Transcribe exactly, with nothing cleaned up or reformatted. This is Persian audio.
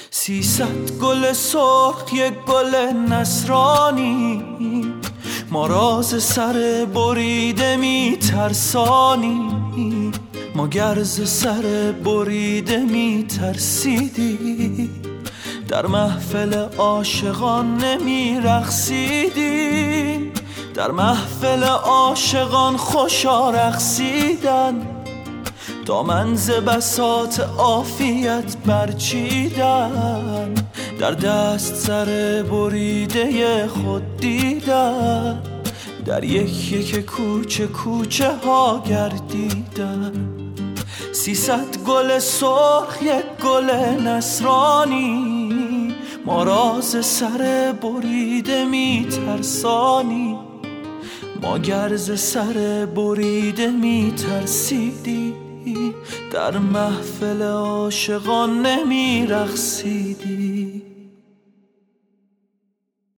سیصد گل سرخ یک گل نصرانی، ما راز سر بریده می ترسانی. ما گرز سر بریده می ترسیدی، در محفل عاشقان نمی رقصیدیم. در محفل عاشقان خوشا رقصیدن، دامن ز بساط عافیت برچیدن. در دست سر بریده خود دیدن، در یک یک کوچه کوچه ها گردیدن. سیصد گل سرخ یک گل نصرانی، ما راز سر بریده می ترسانی. ما گرز سر بریده می ترسیدی، در محفل عاشقان نمی رقصیدی.